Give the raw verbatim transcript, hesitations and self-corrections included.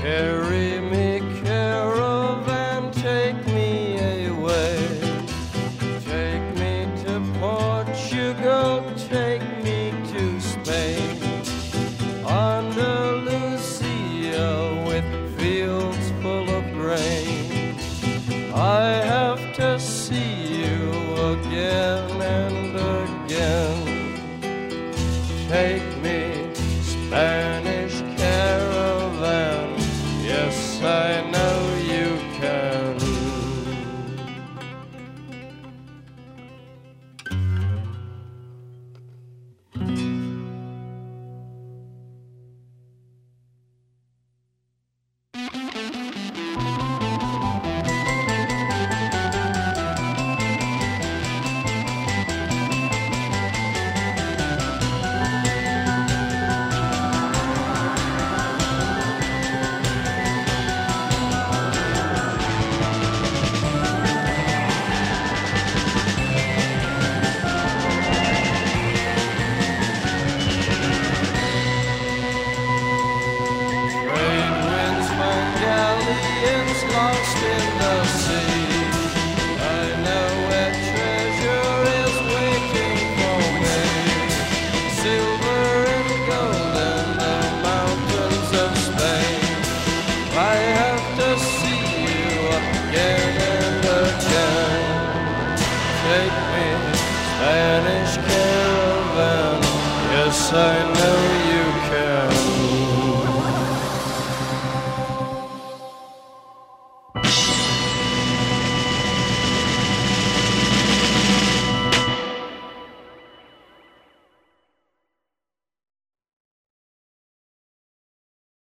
Carry me, caravan, take me away. Take me to Portugal, take me to Spain. Andalusia with fields full of grain. I have to see you again and again. Take me, Spanish caravan, yes, I know you can. Trade winds, my galleons lost in the sea.